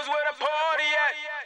where the party at.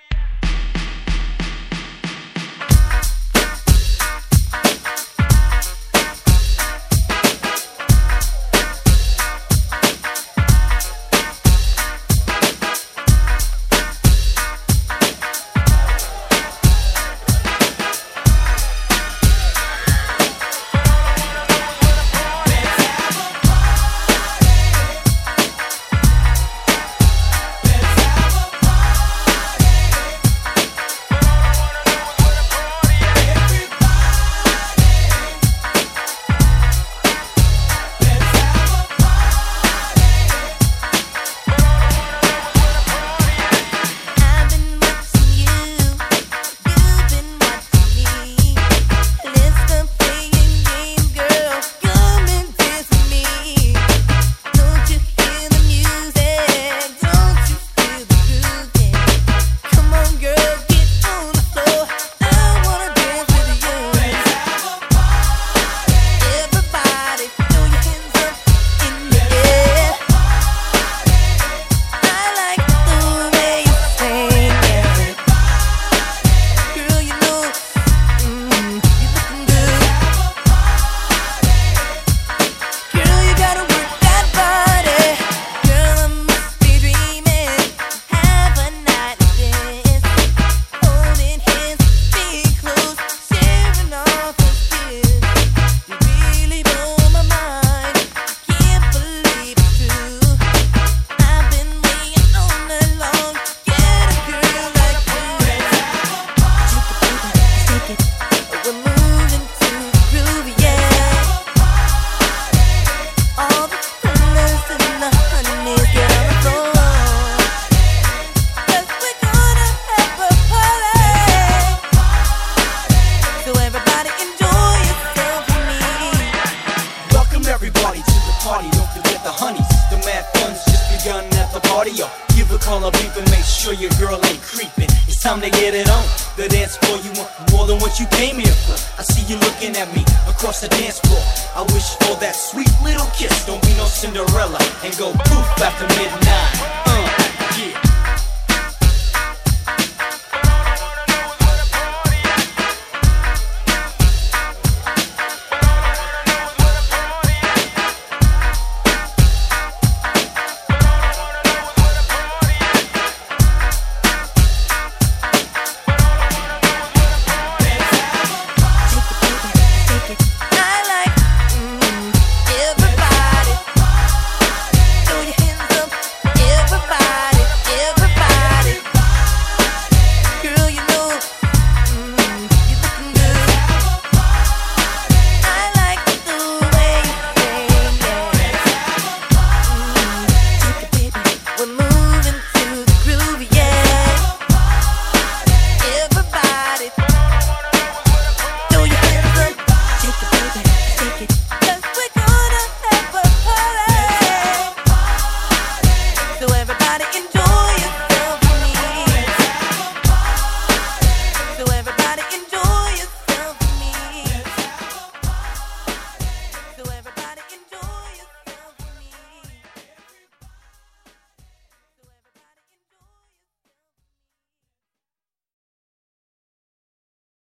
Give a call up, beep and make sure your girl ain't creeping. It's time to get it on. The dance floor, you want more than what you came here for. I see you looking at me across the dance floor. I wish for that sweet little kiss. Don't be no Cinderella and go poof after midnight.